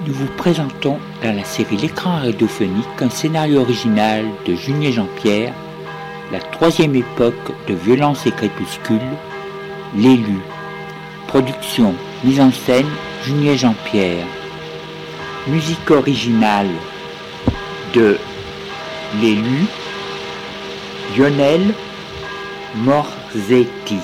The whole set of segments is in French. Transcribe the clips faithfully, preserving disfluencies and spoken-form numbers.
nous vous présentons dans la série L'écran radiophonique un scénario original de Junier Jean-Pierre, la troisième époque de Violence et Crépuscule, L'élu. Production, mise en scène, Junier Jean-Pierre. Musique originale de L'élu, Lionel Morzetti.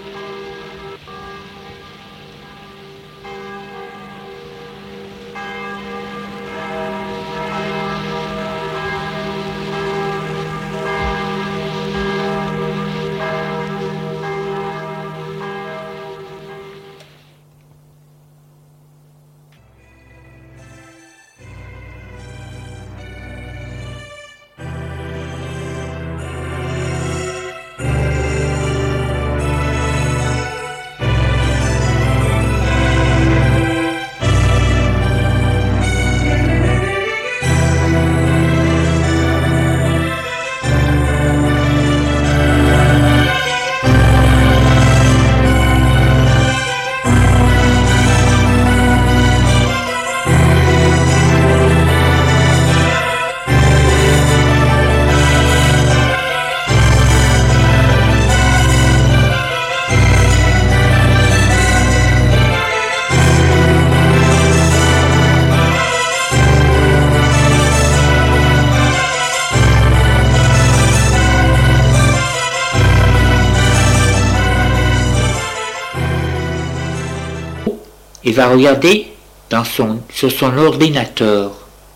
Il va regarder dans son, sur son ordinateur.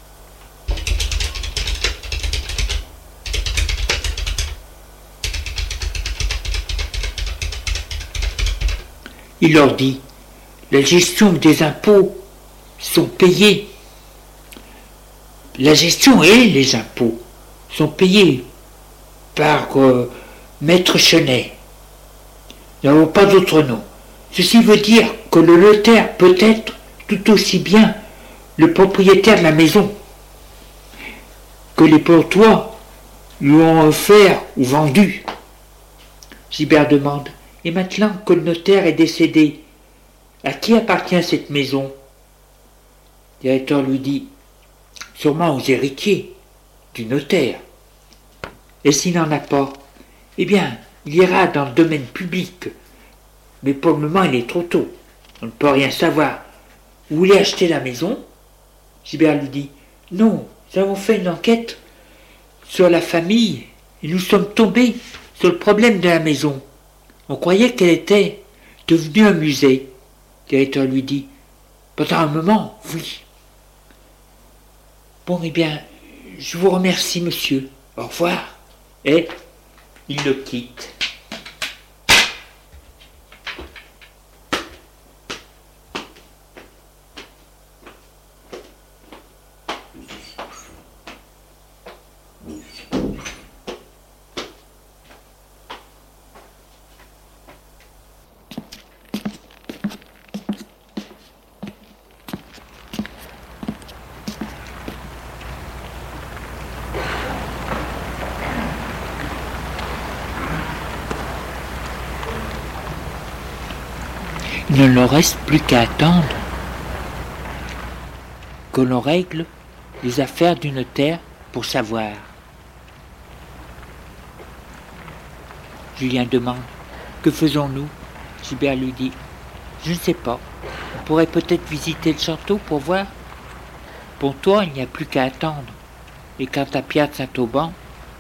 Il leur dit, la gestion des impôts sont payés. La gestion et les impôts sont payés par euh, Maître Chenet. Nous n'avons pas d'autre nom. Ceci veut dire que le notaire peut être tout aussi bien le propriétaire de la maison que les portois lui ont offert ou vendu. Gilbert demande, et maintenant que le notaire est décédé, à qui appartient cette maison? Le directeur lui dit, sûrement aux héritiers du notaire. Et s'il n'en a pas, eh bien, il ira dans le domaine public. Mais pour le moment, il est trop tôt. On ne peut rien savoir. Vous voulez acheter la maison? Gilbert lui dit, non, nous avons fait une enquête sur la famille et nous sommes tombés sur le problème de la maison. On croyait qu'elle était devenue un musée. Le directeur lui dit, pendant un moment, oui. Bon, eh bien, je vous remercie, monsieur. Au revoir. Et il le quitte. Il ne leur reste plus qu'à attendre que l'on règle les affaires du notaire pour savoir. Julien demande, que faisons-nous? Gilbert lui dit, je ne sais pas, on pourrait peut-être visiter le château pour voir. Pour toi, il n'y a plus qu'à attendre. Et quant à Pierre de Saint-Auban,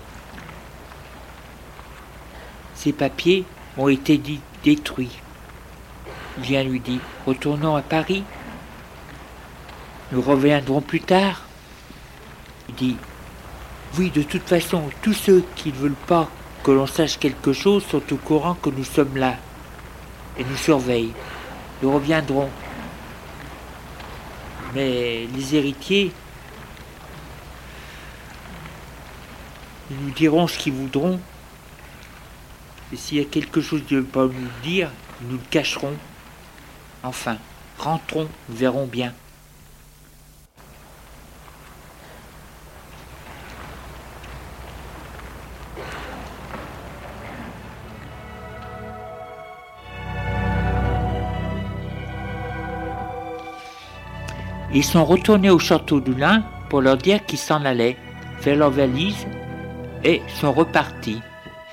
ses papiers ont été dit, détruits. Julien lui dit, retournons à Paris. Nous reviendrons plus tard. Il dit, oui, de toute façon, tous ceux qui ne veulent pas que l'on sache quelque chose sont au courant que nous sommes là et nous surveillent. Nous reviendrons. Mais les héritiers, ils nous diront ce qu'ils voudront. Et s'il y a quelque chose qu'ils ne veulent pas nous dire, nous le cacherons. Enfin, rentrons, nous verrons bien. Ils sont retournés au château du Lin pour leur dire qu'ils s'en allaient, faire leurs valises et sont repartis.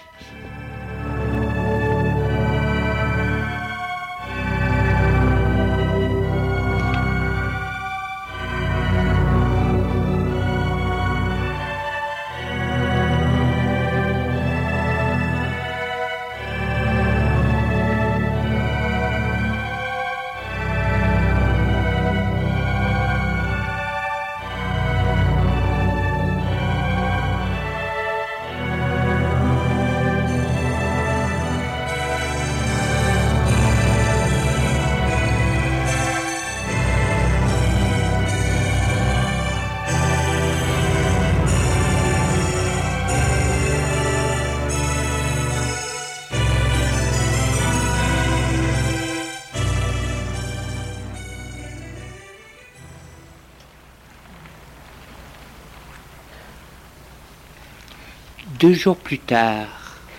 Deux jours plus tard,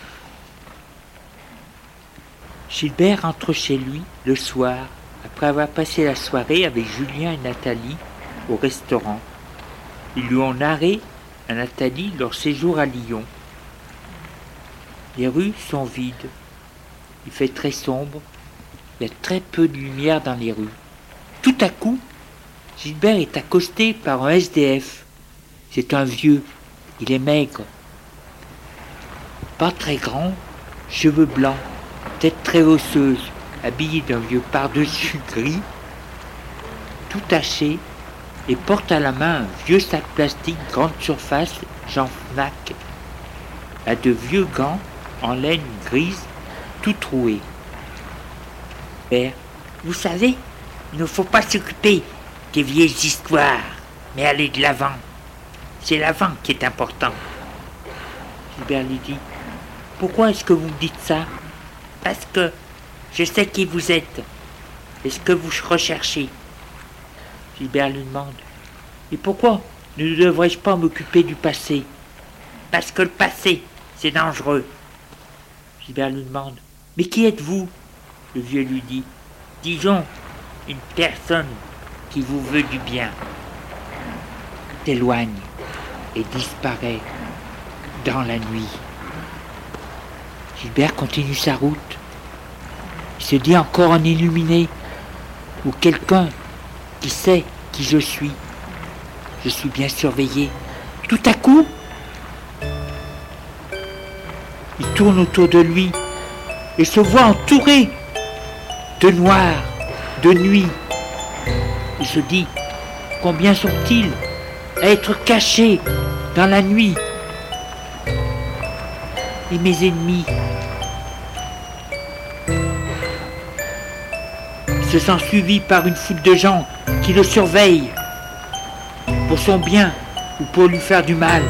Gilbert rentre chez lui le soir, après avoir passé la soirée avec Julien et Nathalie au restaurant. Ils lui ont narré à Nathalie leur séjour à Lyon. Les rues sont vides, il fait très sombre, il y a très peu de lumière dans les rues. Tout à coup, Gilbert est accosté par un S D F. C'est un vieux, il est maigre. Pas très grand, cheveux blancs, tête très osseuse, habillé d'un vieux par-dessus gris, tout taché, et porte à la main un vieux sac plastique grande surface, genre Fnac, à de vieux gants en laine grise, tout troués. Père, vous savez, il ne faut pas s'occuper des vieilles histoires, mais aller de l'avant. C'est l'avant qui est important. Gilbert lui dit, pourquoi est-ce que vous me dites ça? Parce que je sais qui vous êtes et ce que vous recherchez. Gilbert lui demande, et pourquoi ne devrais-je pas m'occuper du passé? Parce que le passé, c'est dangereux. Gilbert lui demande, mais qui êtes-vous? Le vieux lui dit, disons, une personne qui vous veut du bien. S'éloigne et disparaît dans la nuit. Gilbert continue sa route. Il se dit encore un illuminé ou quelqu'un qui sait qui je suis. Je suis bien surveillé. Tout à coup, il tourne autour de lui et se voit entouré de noir, de nuit. Il se dit, combien sont-ils à être cachés dans la nuit? Et mes ennemis. Il se sent suivi par une foule de gens qui le surveillent pour son bien ou pour lui faire du mal.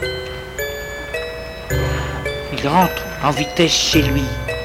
Il rentre en vitesse chez lui.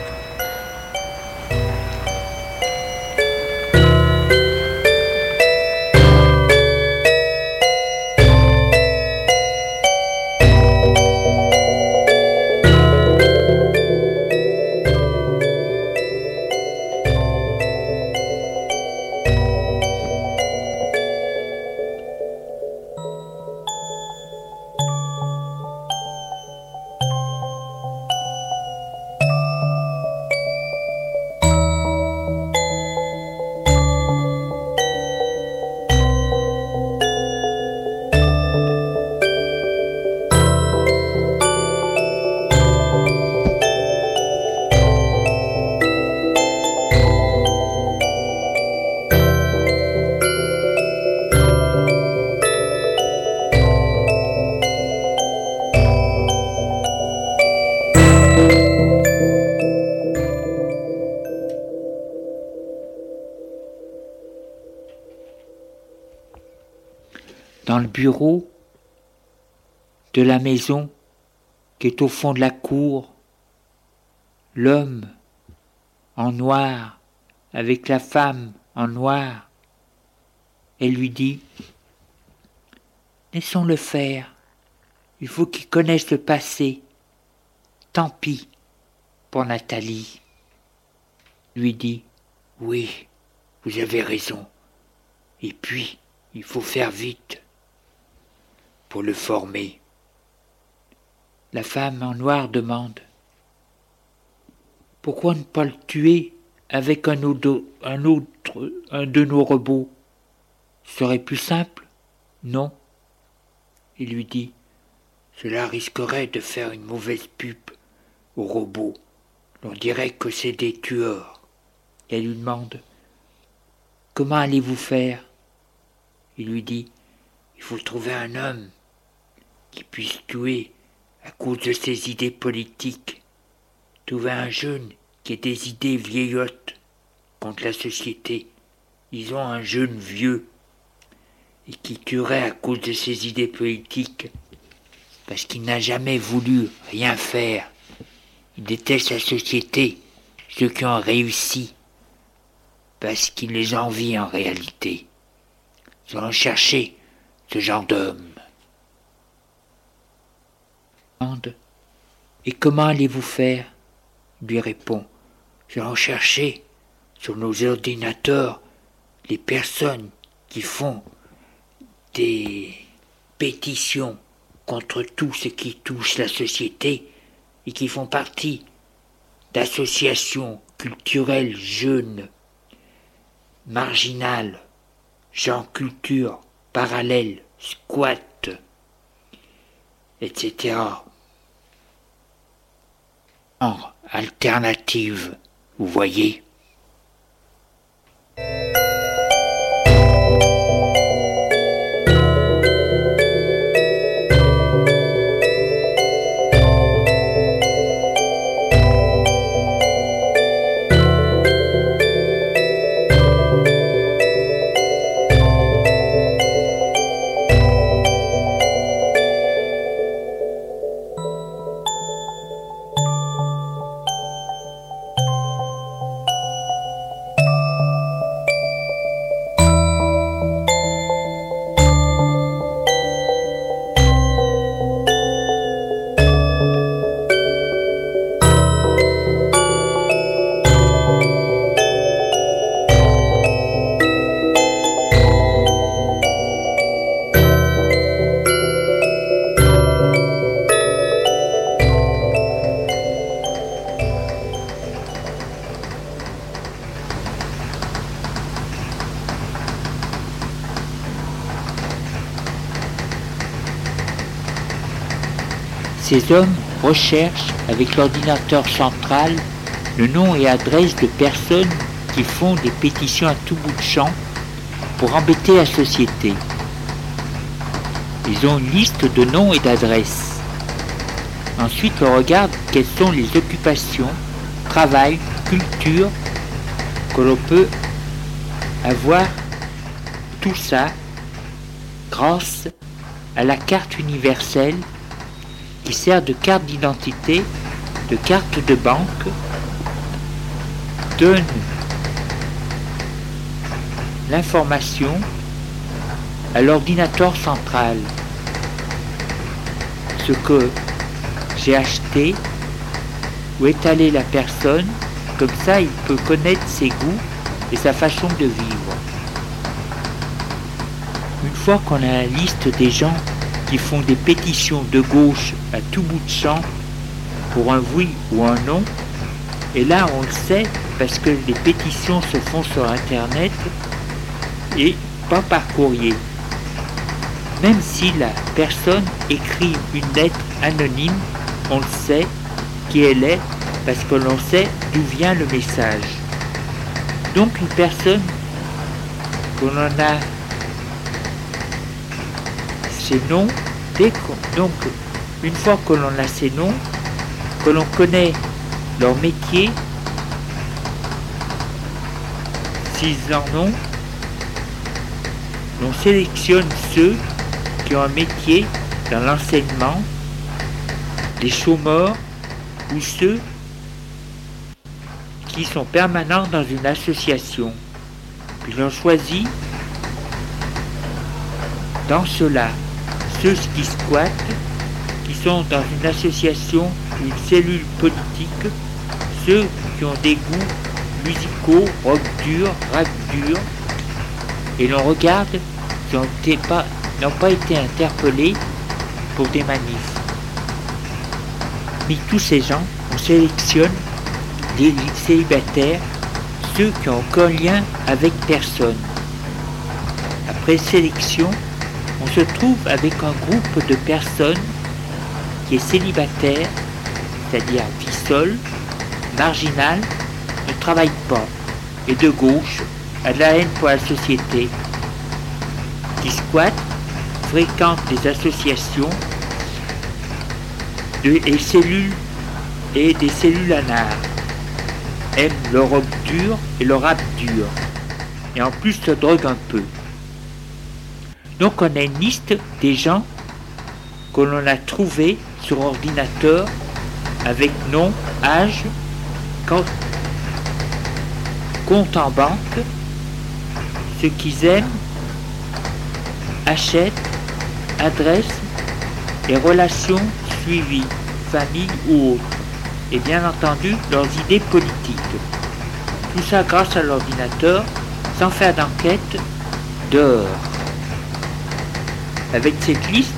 Dans le bureau de la maison qui est au fond de la cour, l'homme en noir avec la femme en noir, elle lui dit « Laissons-le faire, il faut qu'il connaisse le passé, tant pis pour Nathalie. » Lui dit « Oui, vous avez raison, et puis Il faut faire vite pour le former. La femme en noir demande « Pourquoi ne pas le tuer avec un autre, un autre, un de nos robots? Ce serait plus simple, non ?» Il lui dit « Cela risquerait de faire une mauvaise pub aux robots. On dirait que c'est des tueurs. » Et elle lui demande « Comment allez-vous faire ?» Il lui dit « Il faut trouver un homme qui puisse tuer à cause de ses idées politiques. Trouver un jeune qui ait des idées vieillottes contre la société. Ils ont un jeune vieux et qui tuerait à cause de ses idées politiques parce qu'il n'a jamais voulu rien faire. Il déteste la société, ceux qui ont réussi, parce qu'il les envie en réalité. Ils allons chercher ce genre d'homme. Et comment allez-vous faire? Lui répond. Nous allons chercher sur nos ordinateurs les personnes qui font des pétitions contre tout ce qui touche la société et qui font partie d'associations culturelles jeunes, marginales, genre culture, parallèle, squat, et cetera. Genre alternative, vous voyez. Ces hommes recherchent avec l'ordinateur central le nom et adresse de personnes qui font des pétitions à tout bout de champ pour embêter la société. Ils ont une liste de noms et d'adresses. Ensuite, on regarde quelles sont les occupations, travail, culture que l'on peut avoir, tout ça grâce à la carte universelle qui sert de carte d'identité, de carte de banque, donne l'information à l'ordinateur central. Ce que j'ai acheté, où est allée la personne, comme ça il peut connaître ses goûts et sa façon de vivre. Une fois qu'on a la liste des gens qui font des pétitions de gauche à tout bout de champ pour un oui ou un non, et là on le sait parce que les pétitions se font sur internet et pas par courrier. Même si la personne écrit une lettre anonyme, on le sait qui elle est parce que l'on sait d'où vient le message. Donc une personne qu'on en a ces noms, dès qu'on, donc une fois que l'on a ces noms, que l'on connaît leur métier, s'ils en ont, l'on sélectionne ceux qui ont un métier dans l'enseignement, les chômeurs ou ceux qui sont permanents dans une association. Puis l'on choisit dans ceux-là ceux qui squattent, qui sont dans une association ou une cellule politique, ceux qui ont des goûts musicaux, rock dur, rap dur, et l'on regarde n'ont pas, n'ont pas été interpellés pour des manifs. Mais tous ces gens, on sélectionne des célibataires, ceux qui n'ont aucun lien avec personne. Après sélection, on se trouve avec un groupe de personnes qui est célibataire, c'est-à-dire vie seule, marginale, ne travaille pas, et de gauche, a de la haine pour la société, qui squatte, fréquente des associations de, et cellules et des cellules anards, aime le rock dur et le rap dur, et en plus se drogue un peu. Donc on a une liste des gens que l'on a trouvés sur ordinateur avec nom, âge, compte en banque, ce qu'ils aiment, achètent, adresse et relations suivies, famille ou autres, et bien entendu leurs idées politiques. Tout ça grâce à l'ordinateur, sans faire d'enquête dehors. Avec cette liste,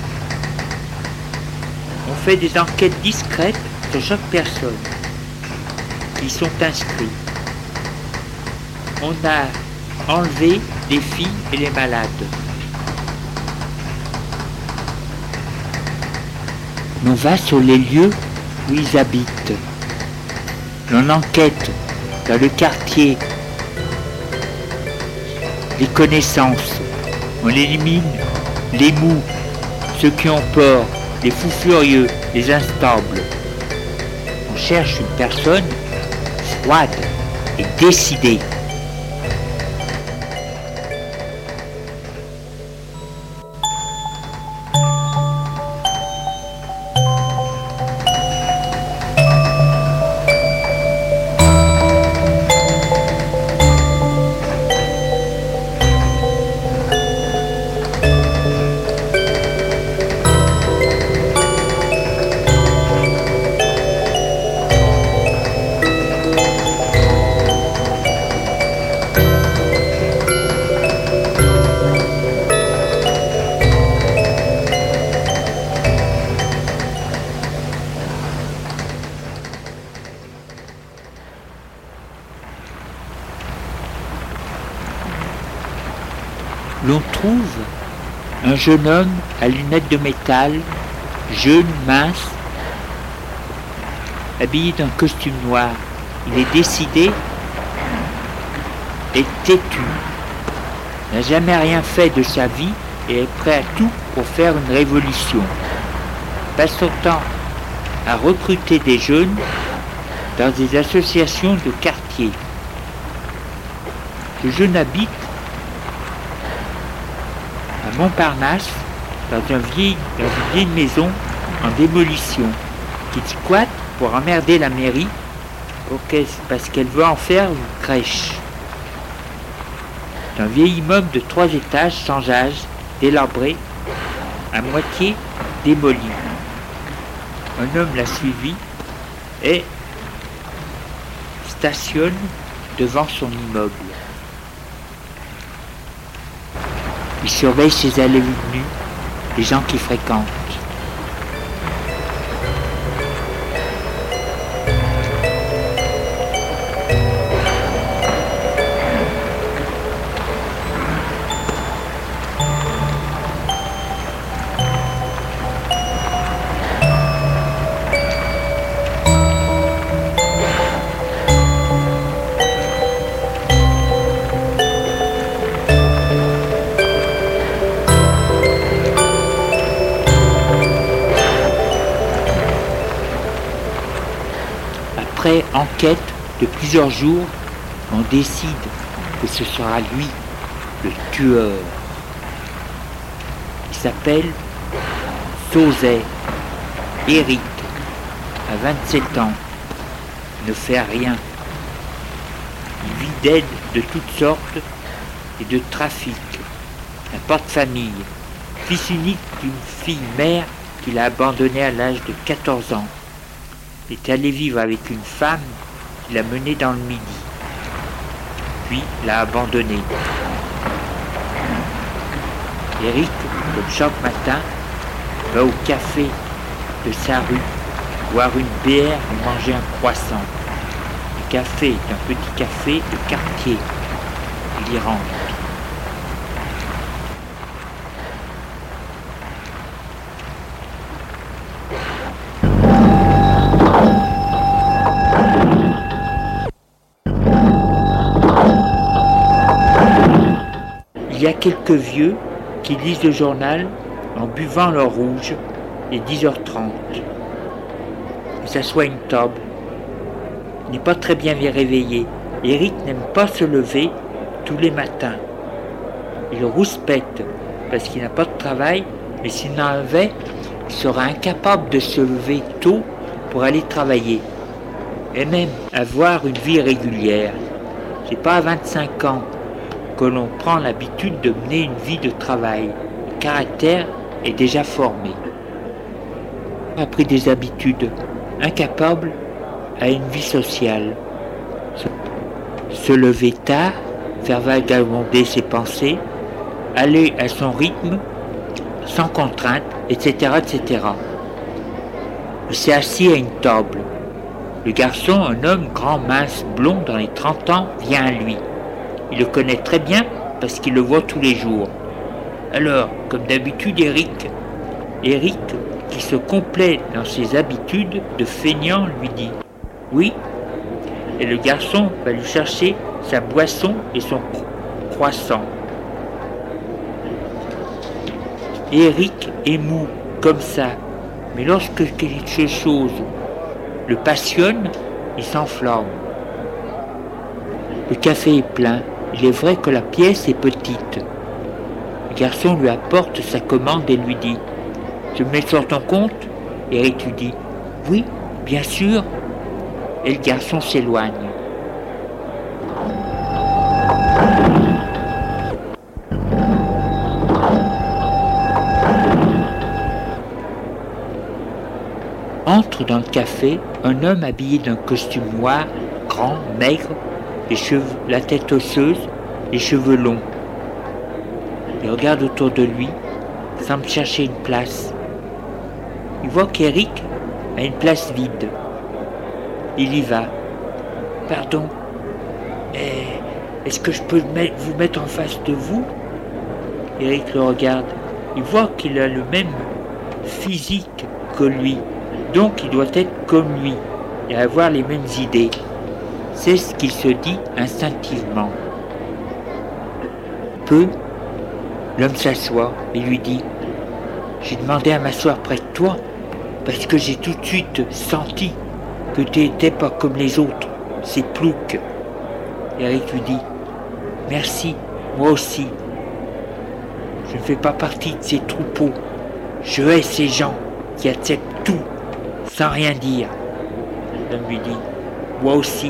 on fait des enquêtes discrètes sur chaque personne qui sont inscrits. On a enlevé les filles et les malades. On va sur les lieux où ils habitent. On enquête dans le quartier, les connaissances. On élimine les mous, ceux qui ont peur, les fous furieux, les instables. On cherche une personne froide et décidée. L'on trouve un jeune homme à lunettes de métal, jeune, mince, habillé d'un costume noir. Il est décidé et têtu. Il n'a jamais rien fait de sa vie et est prêt à tout pour faire une révolution. Il passe son temps à recruter des jeunes dans des associations de quartier. Ce jeune habite à Montparnasse, dans, un vieil, dans une vieille maison en démolition, qu'il squatte pour emmerder la mairie pour qu'elle, parce qu'elle veut en faire une crèche. C'est un vieil immeuble de trois étages sans âge, délabré, à moitié démoli. Un homme l'a suivi et stationne devant son immeuble. Il surveille ses allées et venues, les gens qui fréquentent. Après enquête de plusieurs jours, on décide que ce sera lui, le tueur. Il s'appelle Sauzet, Éric, à vingt-sept ans, ne fait rien. Il vit d'aide de toutes sortes et de trafic. Un porte-famille, fils unique d'une fille mère qu'il a abandonnée à l'âge de quatorze ans. Il est allé vivre avec une femme qu'il a menée dans le Midi, puis l'a abandonnée. Eric, comme chaque matin, va au café de sa rue, boire une bière ou manger un croissant. Le café est un petit café de quartier. Il y rentre. Il y a quelques vieux qui lisent le journal en buvant leur rouge et dix heures trente. Il s'assoit à une table. Il n'est pas très bien réveillé. Eric n'aime pas se lever tous les matins. Il rouspète parce qu'il n'a pas de travail, mais s'il en avait, il serait incapable de se lever tôt pour aller travailler. Et même avoir une vie régulière. C'est pas à vingt-cinq ans que l'on prend l'habitude de mener une vie de travail. Le caractère est déjà formé. On a pris des habitudes, incapable à une vie sociale. Se, se lever tard, faire vagabonder ses pensées, aller à son rythme, sans contrainte, et cetera, et cetera. Il s'est assis à une table. Le garçon, un homme grand, mince, blond, dans les trente ans, vient à lui. Il le connaît très bien parce qu'il le voit tous les jours. Alors, comme d'habitude, Eric, Eric, qui se complaît dans ses habitudes de feignant, lui dit « Oui ». Et le garçon va lui chercher sa boisson et son croissant. Et Eric est mou, comme ça. Mais lorsque quelque chose le passionne, il s'enflamme. Le café est plein. Il est vrai que la pièce est petite. Le garçon lui apporte sa commande et lui dit « Je me mets sur ton compte ?» Eric lui dit « Oui, bien sûr ». Et le garçon s'éloigne. Entre dans le café un homme habillé d'un costume noir, grand, maigre, les cheveux, la tête osseuse, les cheveux longs. Il regarde autour de lui, semble chercher une place. Il voit qu'Eric a une place vide. Il y va. « Pardon, est-ce que je peux vous mettre en face de vous ?» Eric le regarde. Il voit qu'il a le même physique que lui, donc il doit être comme lui et avoir les mêmes idées. C'est ce qu'il se dit instinctivement. Peu, l'homme s'assoit et lui dit « J'ai demandé à m'asseoir près de toi parce que j'ai tout de suite senti que tu n'étais pas comme les autres, ces ploucs. » Eric lui dit « Merci, moi aussi. Je ne fais pas partie de ces troupeaux. Je hais ces gens qui acceptent tout sans rien dire. » L'homme lui dit « Moi aussi.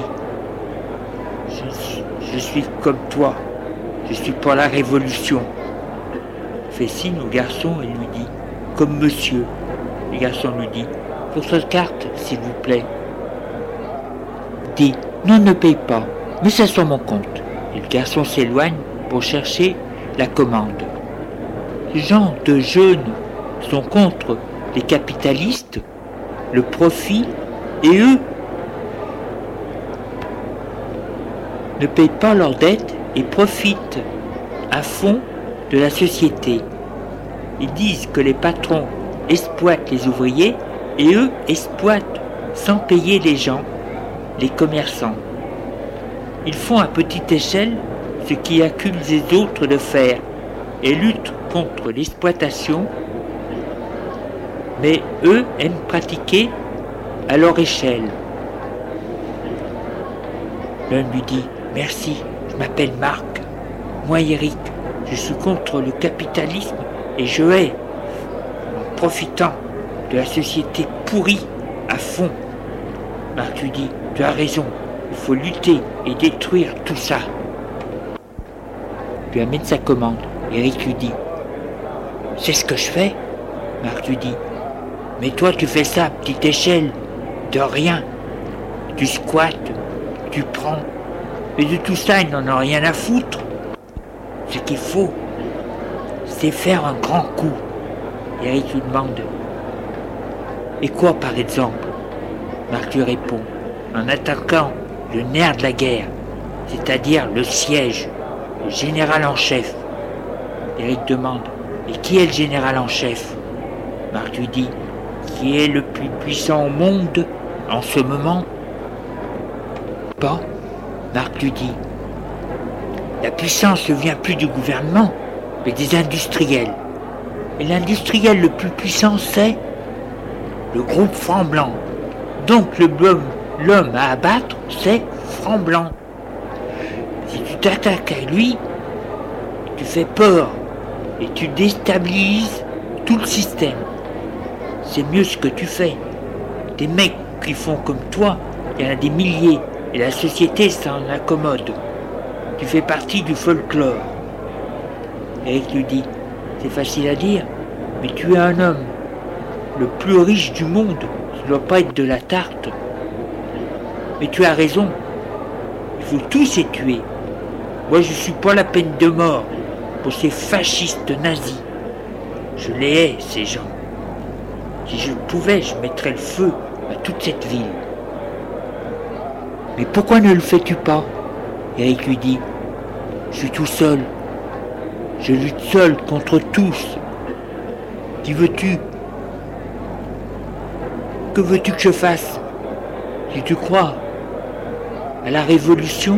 Je, je suis comme toi. Je suis pour la révolution. » Il fait signe au garçon et lui dit « Comme monsieur. » Le garçon lui dit « Votre carte, s'il vous plaît. » Dit « Non, ne paye pas, mais ça sur mon compte. » Et le garçon s'éloigne pour chercher la commande. Les gens de jeunes sont contre les capitalistes, le profit, et eux ne payent pas leurs dettes et profitent à fond de la société. Ils disent que les patrons exploitent les ouvriers et eux exploitent sans payer les gens, les commerçants. Ils font à petite échelle ce qui accuse les autres de faire et luttent contre l'exploitation, mais eux aiment pratiquer à leur échelle. L'un lui dit « Merci, je m'appelle Marc. Moi, Eric, je suis contre le capitalisme et je hais, en profitant de la société pourrie à fond. » Marc lui dit « Tu as raison, il faut lutter et détruire tout ça. » Il lui amène sa commande. Eric lui dit « C'est ce que je fais ?» Marc lui dit « Mais toi, tu fais ça à petite échelle, de rien. Tu squattes, tu prends. Mais de tout ça, ils n'en ont rien à foutre. Ce qu'il faut, c'est sais faire un grand coup. Eric lui demande. Et quoi par exemple? Marc lui répond. En attaquant le nerf de la guerre, c'est-à-dire le siège, le général en chef. Eric demande. Et qui est le général en chef? Marc lui dit. Qui est le plus puissant au monde en ce moment? Pas. Marc lui dit. La puissance ne vient plus du gouvernement, mais des industriels. Et l'industriel le plus puissant, c'est le groupe Franc-Blanc. Donc le l'homme à abattre, c'est Franc-Blanc. Si tu t'attaques à lui, tu fais peur et tu déstabilises tout le système. C'est mieux ce que tu fais. Des mecs qui font comme toi, il y en a des milliers, et la société s'en accommode. Tu fais partie du folklore. Eric lui dit, c'est facile à dire, mais tu es un homme, le plus riche du monde, ça ne doit pas être de la tarte. Mais tu as raison, il faut tous les tuer. Moi je ne suis pas la peine de mort pour ces fascistes nazis. Je les hais, ces gens. Si je pouvais, je mettrais le feu à toute cette ville. Mais pourquoi ne le fais-tu pas? Eric lui dit, je suis tout seul. Je lutte seul contre tous. Qui veux-tu? Que veux-tu que je fasse? Si tu crois à la révolution,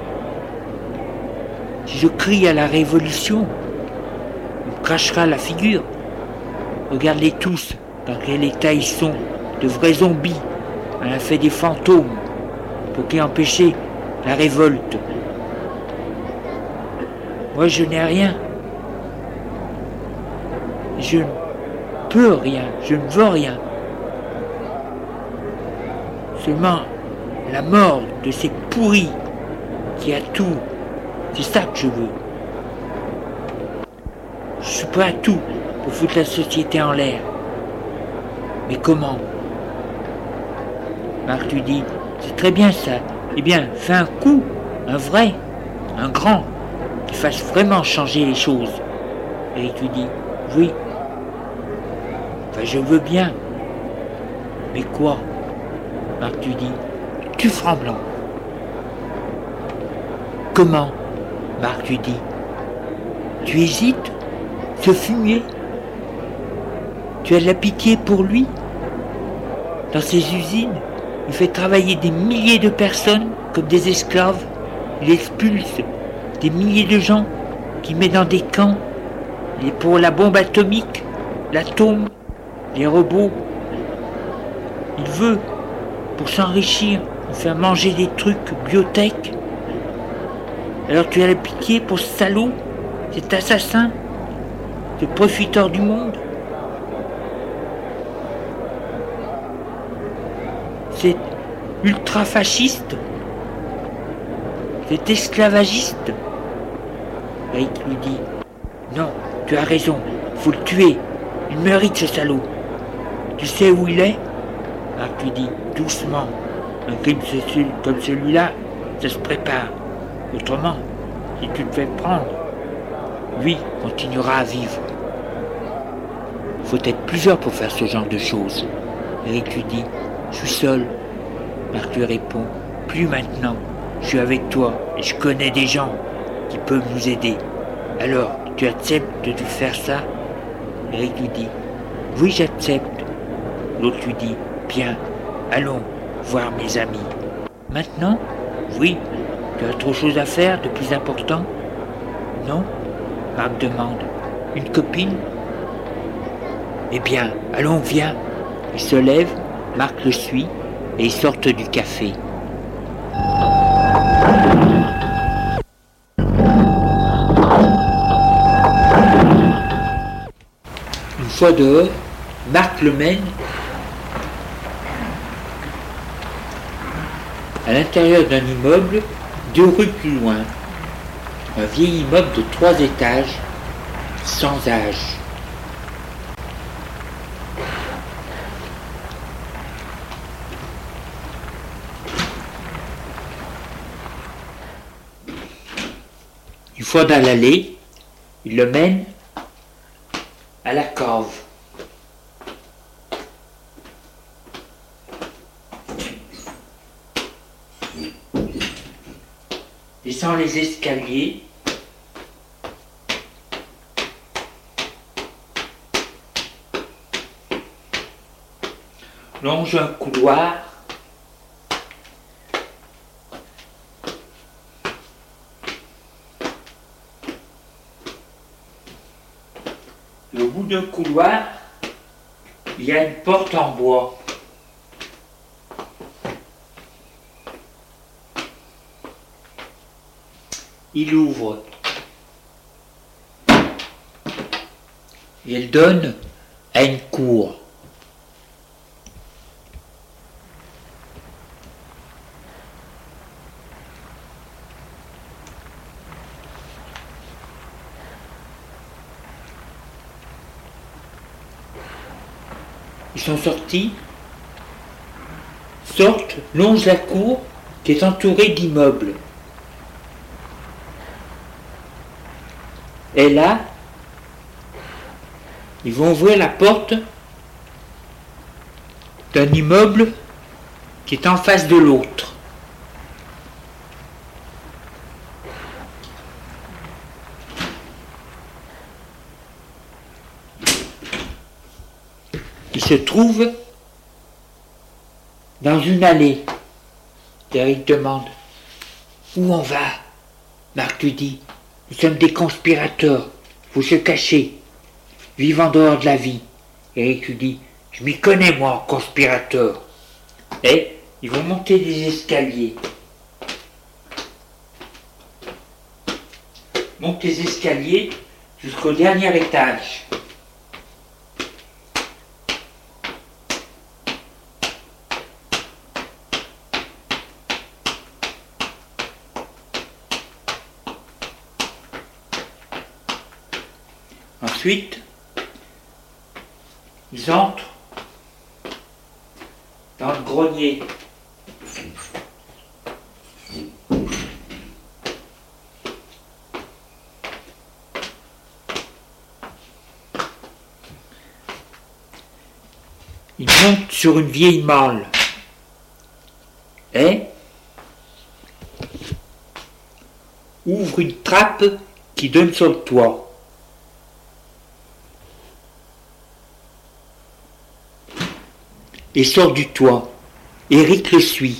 si je crie à la révolution, on me crachera la figure. Regarde-les tous, dans quel état ils sont, de vrais zombies. On a fait des fantômes pour qui empêcher la révolte. Moi je n'ai rien. Je ne peux rien, je ne veux rien. Seulement la mort de ces pourris qui a tout. C'est ça que je veux. Je suis prêt à tout pour foutre la société en l'air. Mais comment? Marc lui dit, c'est très bien ça. Eh bien, fais un coup, un vrai, un grand, qui fasse vraiment changer les choses. Eric lui dit, oui. Enfin, je veux bien. Mais quoi? Marc lui dit, tu Franc-Blanc. Comment? Marc lui dit, tu hésites? Ce fumier? Tu as de la pitié pour lui? Dans ses usines, il fait travailler des milliers de personnes comme des esclaves. Il expulse des milliers de gens qu'il met dans des camps. Et pour la bombe atomique, l'atome, les robots. Il veut, pour s'enrichir, nous faire manger des trucs biotech. Alors tu as la pitié pour ce salaud, cet assassin, ce profiteur du monde? C'est ultra-fasciste, c'est esclavagiste. Eric lui dit, non, tu as raison, faut le tuer, il mérite ce salaud. Tu sais où il est? Marc lui dit, doucement, un crime comme celui-là, ça se prépare. Autrement, si tu te fais prendre, lui continuera à vivre. Il faut être plusieurs pour faire ce genre de choses. Eric lui dit, je suis seul. Marc lui répond, plus maintenant, je suis avec toi et je connais des gens qui peuvent nous aider. Alors, tu acceptes de faire ça? Eric lui dit, oui j'accepte. L'autre lui dit, bien, allons voir mes amis. Maintenant? Oui. Tu as trop de choses à faire de plus important? Non? Marc demande, une copine? Eh bien, allons, viens. Il se lève, Marc le suit et ils sortent du café. Une fois dehors, Marc le mène à l'intérieur d'un immeuble, deux rues plus loin. Un vieil immeuble de trois étages, sans âge. Une fois dans l'allée, il le mène à la cave. Descend les escaliers. Longe un couloir. Et au bout d'un couloir, il y a une porte en bois. Il ouvre. Et elle donne à une cour. Ils sont sortis, sortent, longent la cour qui est entourée d'immeubles. Et là, ils vont ouvrir la porte d'un immeuble qui est en face de l'autre. Il se trouve dans une allée. Eric demande « Où on va ?» Marc lui dit « Nous sommes des conspirateurs, faut se cacher, vivre en dehors de la vie. » Eric lui dit « Je m'y connais moi en conspirateur. » Et ils vont monter des escaliers. Montent les escaliers jusqu'au dernier étage. Ensuite, ils entrent dans le grenier. Ils montent sur une vieille malle et ouvrent une trappe qui donne sur le toit. Et sort du toit. Eric le suit.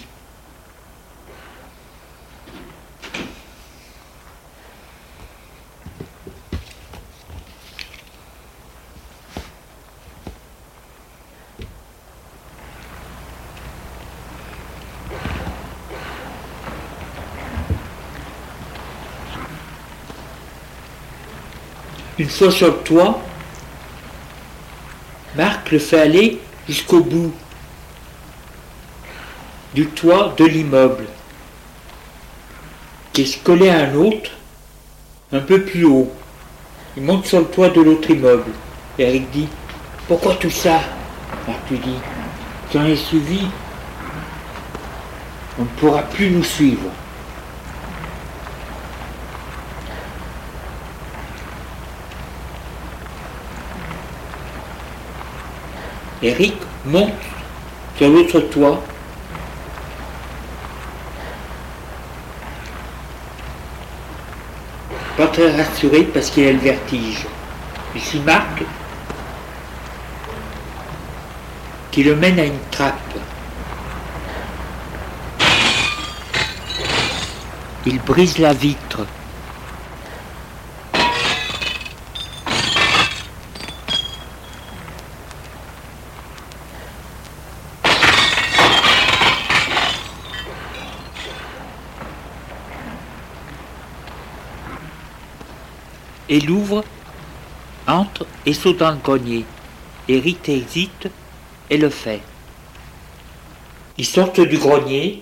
Une fois sur le toit, Marc le fait aller jusqu'au bout du toit de l'immeuble, qui est collé à un autre, un peu plus haut. Il monte sur le toit de l'autre immeuble. Et Eric dit « Pourquoi tout ça ?» Marc lui dit « Si on est suivi, on ne pourra plus nous suivre. » Eric monte sur l'autre toit. Pas très rassuré parce qu'il a le vertige. Ici Marc qui le mène à une trappe. Il brise la vitre. Et l'ouvre, entre et saute dans le grenier. Eric hésite et le fait. Ils sortent du grenier.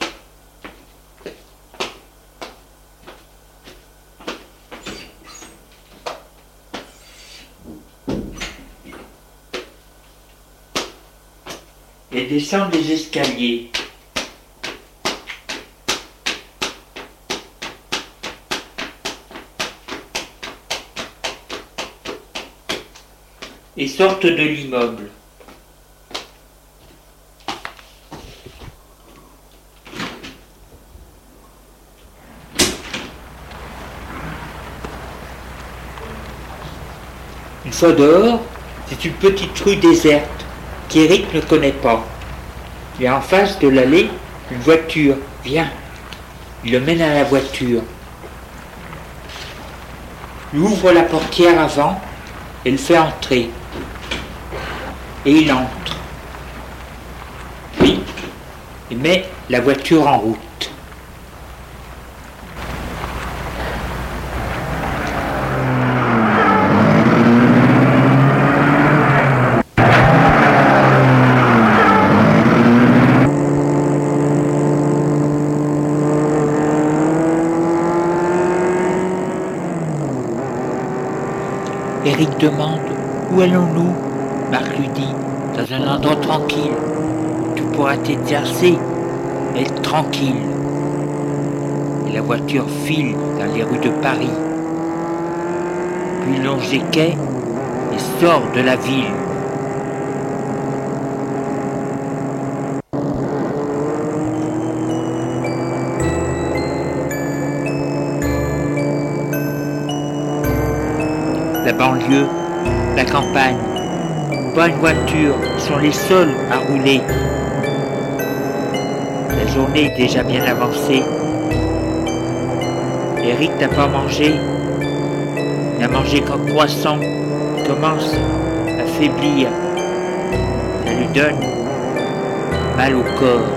Et descendent les escaliers. et sortent de l'immeuble. Une fois dehors, c'est une petite rue déserte qu'Éric ne connaît pas. Et en face de l'allée, une voiture. Viens. Il le mène à la voiture. Il ouvre la portière avant et le fait entrer. Et il entre. Puis, il met la voiture en route. Éric demande « Où allons-nous » Marc lui dit « Dans un endroit tranquille. Tu pourras t'exercer, être tranquille. » Et la voiture file dans les rues de Paris, puis longe les quais et sort de la ville. La banlieue, la campagne, pas une voiture, sont les seuls à rouler. La journée est déjà bien avancée. Éric n'a pas mangé. Il n'a mangé qu'un croissant. Il commence à faiblir. Ça lui donne mal au corps.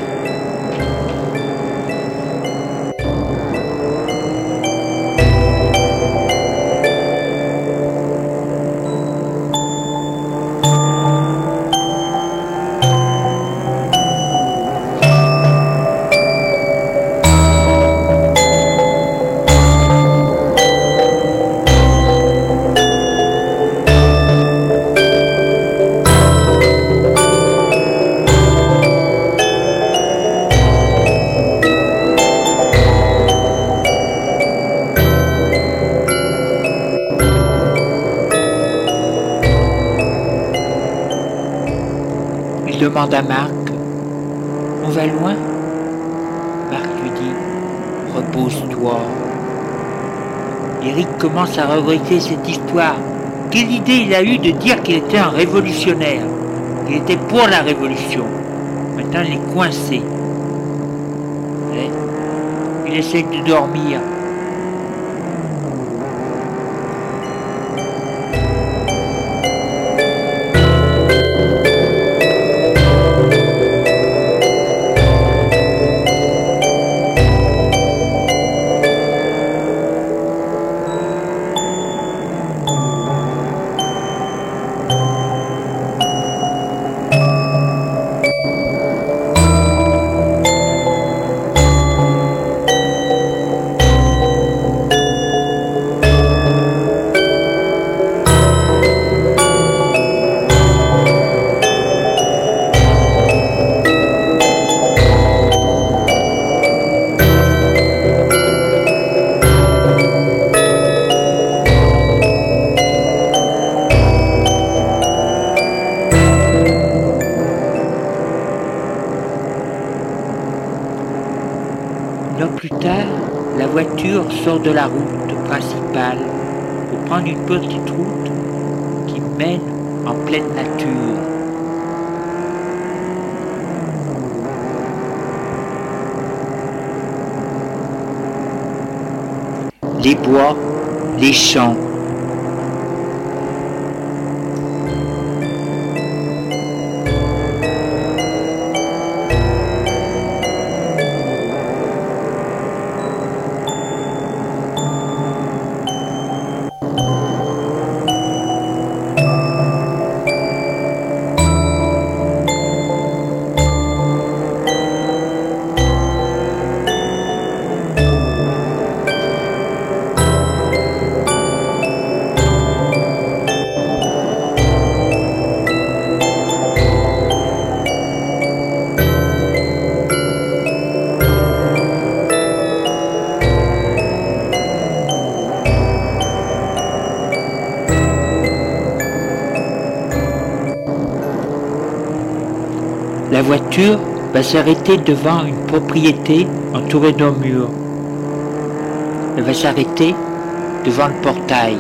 Il demande à Marc « On va loin ?» Marc lui dit « Repose-toi. » Éric commence à regretter cette histoire. Quelle idée il a eue de dire qu'il était un révolutionnaire, qu'il était pour la révolution. Maintenant il est coincé. Et il essaie de dormir. Une heure plus tard, la voiture sort de la route principale pour prendre une petite route qui mène en pleine nature. Les bois, les champs. La voiture va s'arrêter devant une propriété entourée d'un mur. Elle va s'arrêter devant le portail.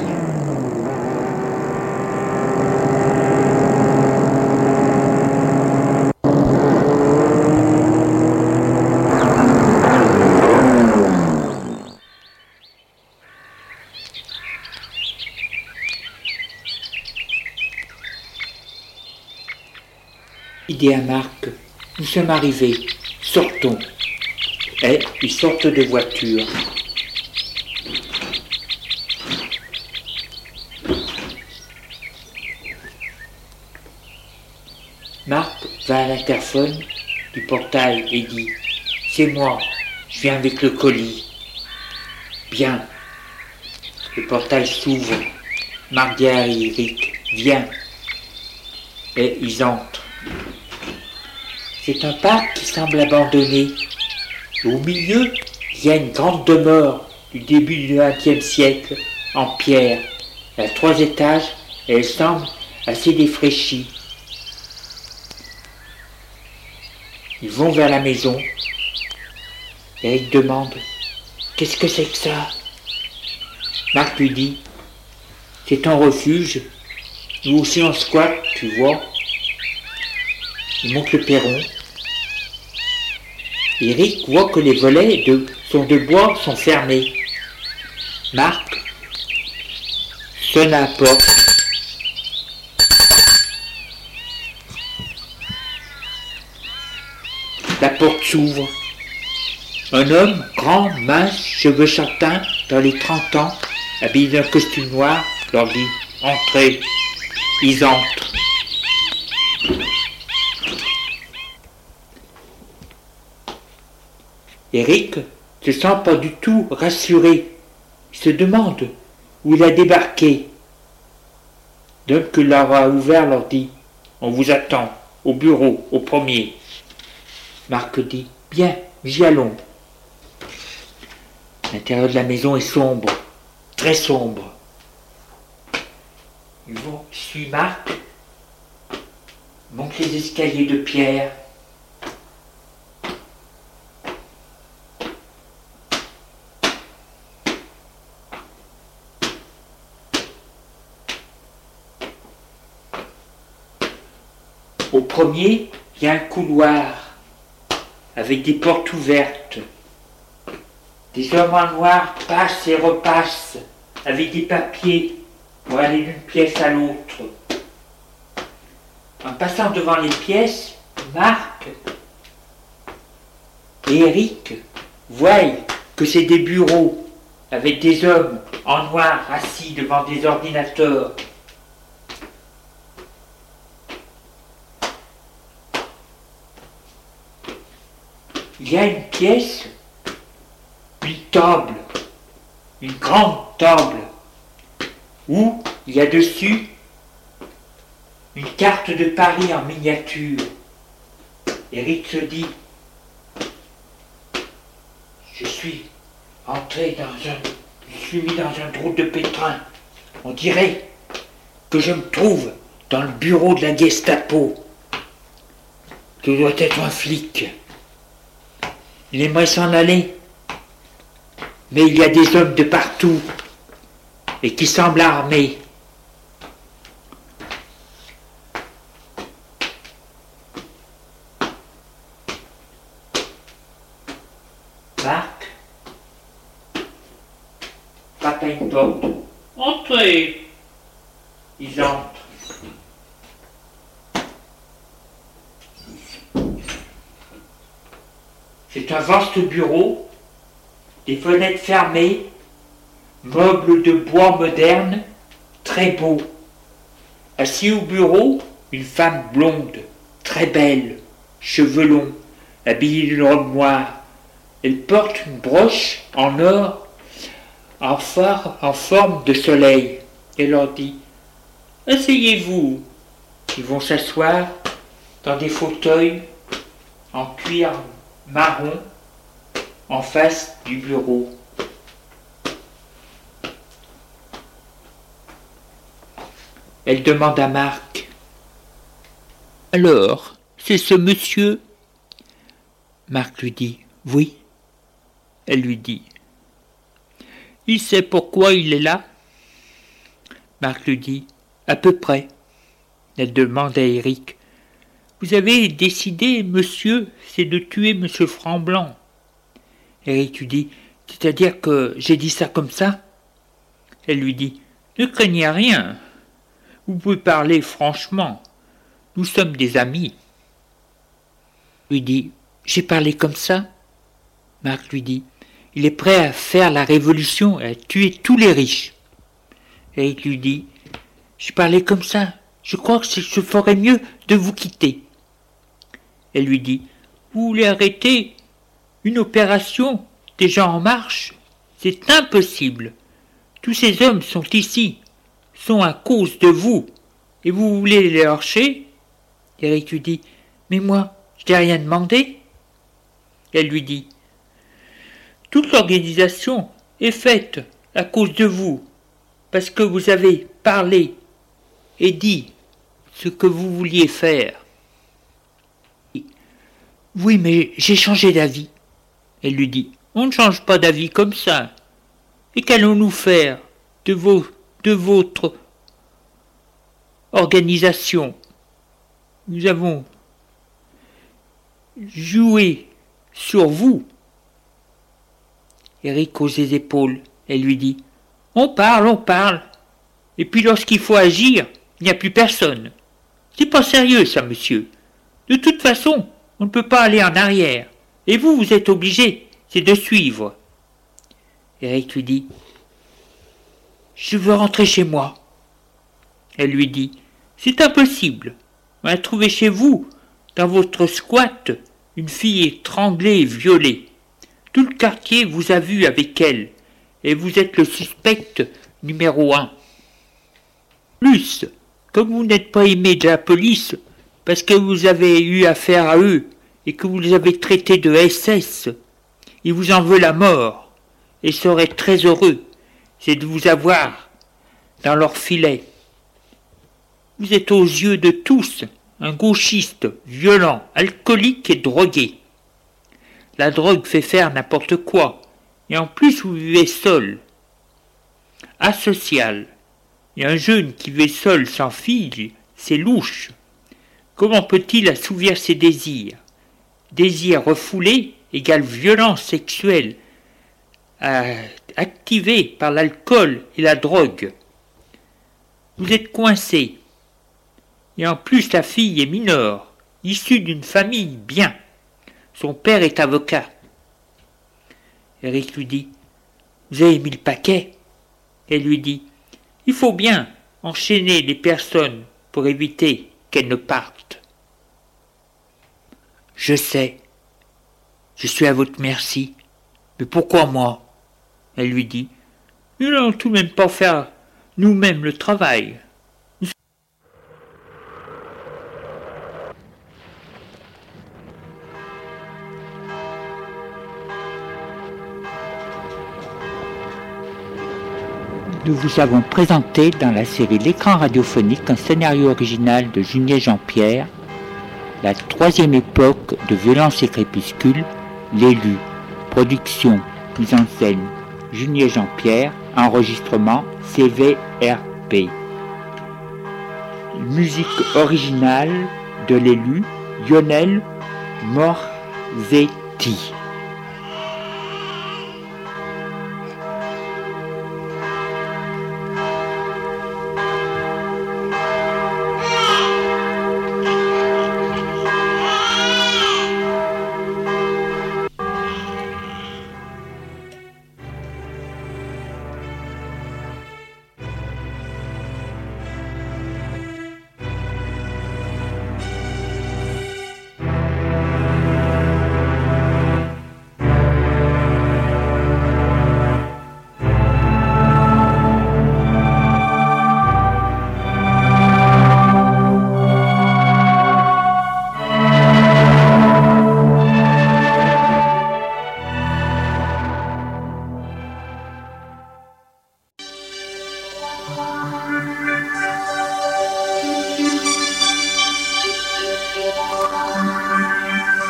Il dit à Marc, nous sommes arrivés, sortons. Et ils sortent de voiture. Marc va à l'interphone du portail et dit « C'est moi, je viens avec le colis. » Bien. Le portail s'ouvre. Marc dit à Eric « Viens. » Et ils entrent. C'est un parc qui semble abandonné. Au milieu, il y a une grande demeure du début du vingtième siècle en pierre. Elle a trois étages et elle semble assez défraîchie. Ils vont vers la maison. Eric demande « Qu'est-ce que c'est que ça ?» Marc lui dit « C'est un refuge. Nous aussi on squatte, tu vois. » Il monte le perron. Eric voit que les volets de son de bois sont fermés. Marc sonne à la porte. La porte s'ouvre. Un homme, grand, mince, cheveux châtains, dans les trente ans, habillé d'un costume noir, leur dit « Entrez ». Ils entrent. Eric se sent pas du tout rassuré. Il se demande où il a débarqué. L'homme qui leur a ouvert leur dit « On vous attend, au bureau, au premier ». Marc dit « Bien, j'y allons ». L'intérieur de la maison est sombre, très sombre. Ils vont, suivre Marc, monte les escaliers de pierre. Au premier, il y a un couloir avec des portes ouvertes. Des hommes en noir passent et repassent avec des papiers pour aller d'une pièce à l'autre. En passant devant les pièces, Marc et Eric voient que c'est des bureaux avec des hommes en noir assis devant des ordinateurs. Il y a une pièce, une table, une grande table, où il y a dessus une carte de Paris en miniature. Eric se dit, je suis entré dans un, je suis mis dans un drôle de pétrin. On dirait que je me trouve dans le bureau de la Gestapo. Je dois être un flic. Il aimerait s'en aller, mais il y a des hommes de partout et qui semblent armés. Marc frappe à une porte. Entrez. Ils entrent. C'est un vaste bureau, des fenêtres fermées, meubles de bois moderne, très beaux. Assis au bureau, une femme blonde, très belle, cheveux longs, habillée d'une robe noire. Elle porte une broche en or en, phare, en forme de soleil. Elle leur dit « Asseyez-vous ». Ils vont s'asseoir dans des fauteuils en cuir marron en face du bureau. Elle demande à Marc « Alors, c'est ce monsieur. Marc lui dit oui. Elle lui dit il sait pourquoi il est là. Marc lui dit à peu près. Elle demande à Éric vous avez décidé, monsieur, c'est de tuer monsieur Franc-Blanc. Éric lui dit c'est-à-dire que j'ai dit ça comme ça. Elle lui dit ne craignez rien. Vous pouvez parler franchement. Nous sommes des amis. Lui dit j'ai parlé comme ça. Marc lui dit il est prêt à faire la révolution et à tuer tous les riches. Éric lui dit j'ai parlé comme ça. Je crois que je ferais mieux de vous quitter. Elle lui dit vous voulez arrêter une opération déjà en marche? C'est impossible. Tous ces hommes sont ici, sont à cause de vous, et vous voulez les lâcher? Éric lui dit mais moi, je n'ai rien demandé. Elle lui dit toute l'organisation est faite à cause de vous, parce que vous avez parlé et dit ce que vous vouliez faire. Oui, mais j'ai changé d'avis. Elle lui dit on ne change pas d'avis comme ça. Et qu'allons-nous faire de, vos, de votre organisation? Nous avons joué sur vous. Éric hausse les épaules. Elle lui dit on parle, on parle. Et puis lorsqu'il faut agir, il n'y a plus personne. C'est pas sérieux ça, monsieur. De toute façon, on ne peut pas aller en arrière. Et vous, vous êtes obligé, c'est de suivre. Éric lui dit je veux rentrer chez moi. Elle lui dit c'est impossible. On a trouvé chez vous, dans votre squat, une fille étranglée et violée. Tout le quartier vous a vu avec elle, et vous êtes le suspect numéro un. Plus, comme vous n'êtes pas aimé de la police, parce que vous avez eu affaire à eux, et que vous les avez traités de S S, ils vous en veulent la mort, et seraient très heureux, c'est de vous avoir dans leur filet. Vous êtes aux yeux de tous un gauchiste, violent, alcoolique et drogué. La drogue fait faire n'importe quoi, et en plus vous vivez seul. Asocial. Et un jeune qui vit seul sans fille, c'est louche. Comment peut-il assouvir ses désirs? Désir refoulé égale violence sexuelle, euh, activée par l'alcool et la drogue. Vous êtes coincé. Et en plus la fille est mineure, issue d'une famille bien. Son père est avocat. Éric lui dit vous avez mis le paquet? Elle lui dit il faut bien enchaîner les personnes pour éviter qu'elles ne partent. Je sais, je suis à votre merci, mais pourquoi moi? Elle lui dit nous n'allons tout de même pas faire nous-mêmes le travail. Nous vous avons présenté dans la série L'écran radiophonique un scénario original de Junier Jean-Pierre, la troisième époque de Violence et Crépuscule, l'élu, production, mise en scène, Junier Jean-Pierre, enregistrement C V R P. Musique originale de l'élu, Lionel Morzetti.